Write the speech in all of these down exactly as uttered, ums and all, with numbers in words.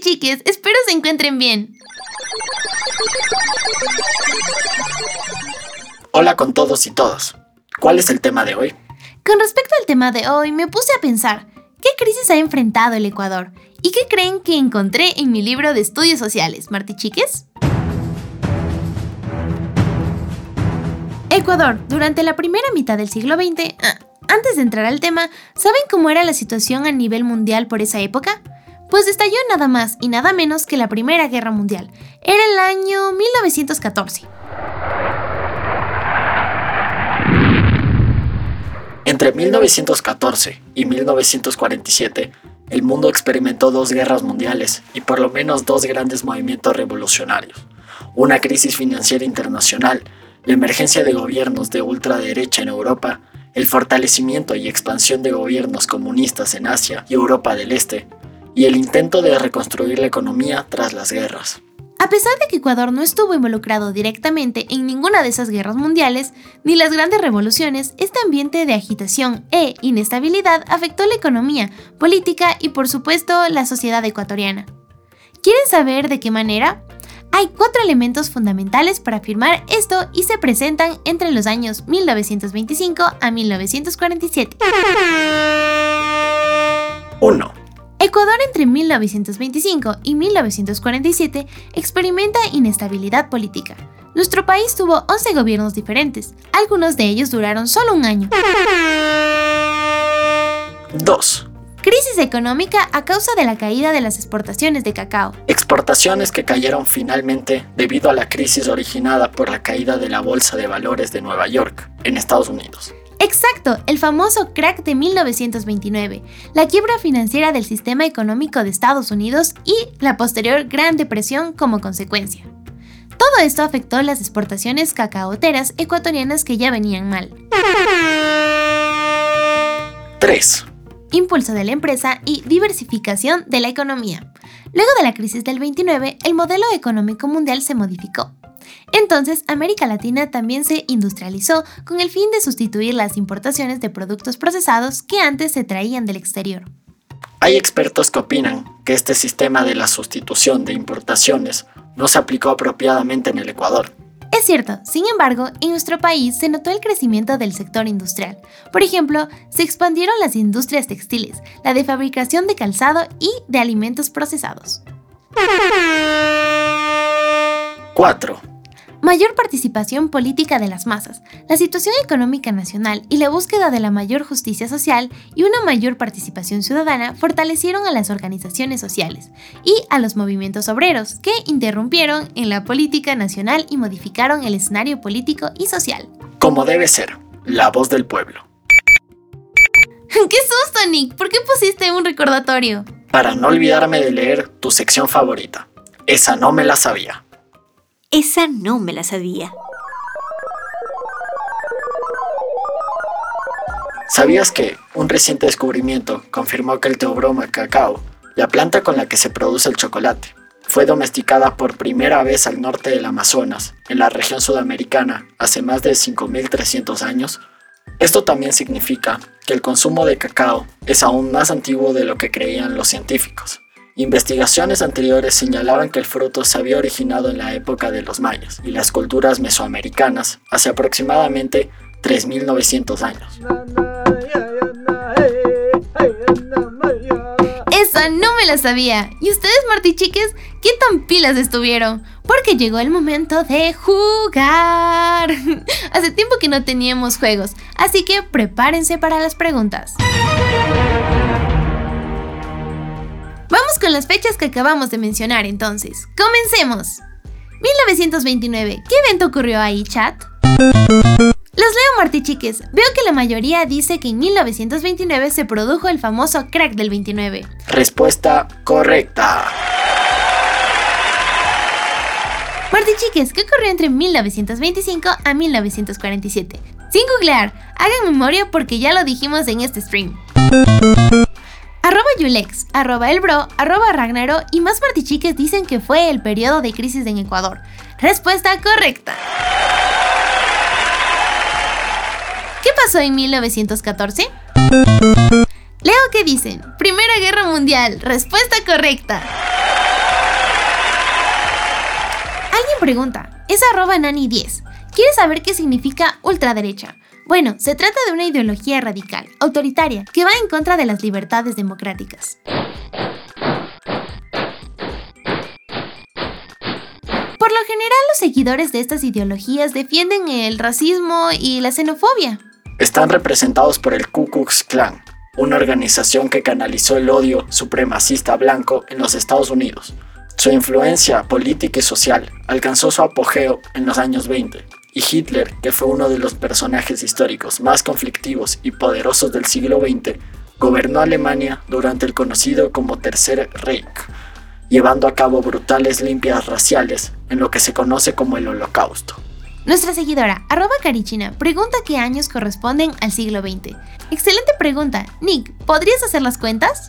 Chiques, espero se encuentren bien. Hola con todos y todas. ¿Cuál es el tema de hoy? Con respecto al tema de hoy, me puse a pensar, ¿qué crisis ha enfrentado el Ecuador? ¿Y qué creen que encontré en mi libro de estudios sociales, Marti Chiques? Ecuador, durante la primera mitad del siglo veinte, ah, antes de entrar al tema, ¿saben cómo era la situación a nivel mundial por esa época? Pues estalló nada más y nada menos que la Primera Guerra Mundial. Era el año mil novecientos catorce. Entre mil novecientos catorce y mil novecientos cuarenta y siete, el mundo experimentó dos guerras mundiales y por lo menos dos grandes movimientos revolucionarios. Una crisis financiera internacional, la emergencia de gobiernos de ultraderecha en Europa, el fortalecimiento y expansión de gobiernos comunistas en Asia y Europa del Este, y el intento de reconstruir la economía tras las guerras. A pesar de que Ecuador no estuvo involucrado directamente en ninguna de esas guerras mundiales, ni las grandes revoluciones, este ambiente de agitación e inestabilidad afectó la economía, política y por supuesto la sociedad ecuatoriana. ¿Quieren saber de qué manera? Hay cuatro elementos fundamentales para afirmar esto y se presentan entre los años mil novecientos veinticinco a mil novecientos cuarenta y siete. uno. Ecuador entre mil novecientos veinticinco y mil novecientos cuarenta y siete experimenta inestabilidad política. Nuestro país tuvo once gobiernos diferentes, algunos de ellos duraron solo un año. dos. Crisis económica a causa de la caída de las exportaciones de cacao. Exportaciones que cayeron finalmente debido a la crisis originada por la caída de la Bolsa de Valores de Nueva York, en Estados Unidos. Exacto, el famoso crack de mil novecientos veintinueve, la quiebra financiera del sistema económico de Estados Unidos y la posterior Gran Depresión como consecuencia. Todo esto afectó las exportaciones cacaoteras ecuatorianas que ya venían mal. tres. Impulso de la empresa y diversificación de la economía. Luego de la crisis del veintinueve, el modelo económico mundial se modificó. Entonces, América Latina también se industrializó con el fin de sustituir las importaciones de productos procesados que antes se traían del exterior. Hay expertos que opinan que este sistema de la sustitución de importaciones no se aplicó apropiadamente en el Ecuador. Es cierto, sin embargo, en nuestro país se notó el crecimiento del sector industrial. Por ejemplo, se expandieron las industrias textiles, la de fabricación de calzado y de alimentos procesados. cuatro. Mayor participación política de las masas, la situación económica nacional y la búsqueda de la mayor justicia social y una mayor participación ciudadana fortalecieron a las organizaciones sociales y a los movimientos obreros, que interrumpieron en la política nacional y modificaron el escenario político y social. Como debe ser, la voz del pueblo. ¡Qué susto, Nick! ¿Por qué pusiste un recordatorio? Para no olvidarme de leer tu sección favorita. Esa no me la sabía. Esa no me la sabía. ¿Sabías que un reciente descubrimiento confirmó que el teobroma cacao, la planta con la que se produce el chocolate, fue domesticada por primera vez al norte del Amazonas, en la región sudamericana, hace más de cinco mil trescientos años? Esto también significa que el consumo de cacao es aún más antiguo de lo que creían los científicos. Investigaciones anteriores señalaban que el fruto se había originado en la época de los mayas y las culturas mesoamericanas hace aproximadamente tres mil novecientos años. ¡Esa no me la sabía! ¿Y ustedes, Marti Chiques, qué tan pilas estuvieron? Porque llegó el momento de jugar. Hace tiempo que no teníamos juegos, así que prepárense para las preguntas. Vamos con las fechas que acabamos de mencionar entonces. ¡Comencemos! mil novecientos veintinueve. ¿Qué evento ocurrió ahí, chat? Los leo, Marti Chiques. Veo que la mayoría dice que en mil novecientos veintinueve se produjo el famoso crack del veintinueve. Respuesta correcta. Marti Chiques, ¿qué ocurrió entre mil novecientos veinticinco a mil novecientos cuarenta y siete? Sin googlear, hagan memoria porque ya lo dijimos en este stream. Arroba Yulex, arroba Elbro, arroba Ragnaro y más Marti Chiques dicen que fue el periodo de crisis en Ecuador. Respuesta correcta. ¿Qué pasó en mil novecientos catorce? Leo que dicen, Primera Guerra Mundial. Respuesta correcta. pregunta es arroba nani diez. ¿Quieres saber qué significa ultraderecha? Bueno, se trata de una ideología radical, autoritaria, que va en contra de las libertades democráticas. Por lo general, los seguidores de estas ideologías defienden el racismo y la xenofobia. Están representados por el Ku Klux Klan, una organización que canalizó el odio supremacista blanco en los Estados Unidos. Su influencia política y social alcanzó su apogeo en los años veinte, y Hitler, que fue uno de los personajes históricos más conflictivos y poderosos del siglo veinte, gobernó Alemania durante el conocido como Tercer Reich, llevando a cabo brutales limpias raciales en lo que se conoce como el Holocausto. Nuestra seguidora, arroba carichina, pregunta qué años corresponden al siglo veinte. Excelente pregunta. Nick, ¿podrías hacer las cuentas?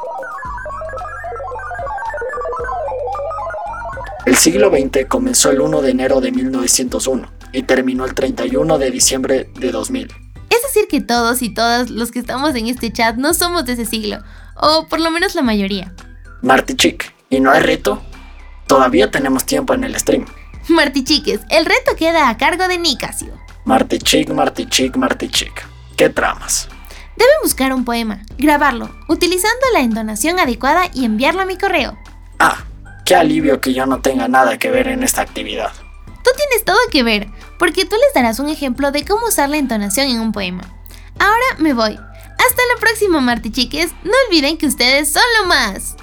El siglo veinte comenzó el primero de enero de mil novecientos uno y terminó el treinta y uno de diciembre de dos mil. Es decir que todos y todas los que estamos en este chat no somos de ese siglo, o por lo menos la mayoría. Marty Chick, ¿y no hay reto? Todavía tenemos tiempo en el stream. Marty Chiques, el reto queda a cargo de Nicasio. Marty Chick, Marty Chick, Marty Chick. ¿Qué tramas? Debe buscar un poema, grabarlo, utilizando la entonación adecuada y enviarlo a mi correo. Ah, qué alivio que yo no tenga nada que ver en esta actividad. Tú tienes todo que ver, porque tú les darás un ejemplo de cómo usar la entonación en un poema. Ahora me voy. Hasta la próxima, Marty Chiques. No olviden que ustedes son lo más.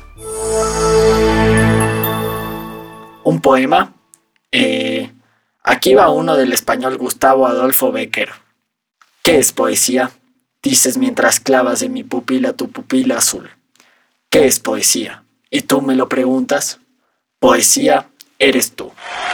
¿Un poema? Eh, aquí va uno del español Gustavo Adolfo Bécquer. ¿Qué es poesía? Dices mientras clavas en mi pupila tu pupila azul. ¿Qué es poesía? ¿Y tú me lo preguntas? Poesía eres tú.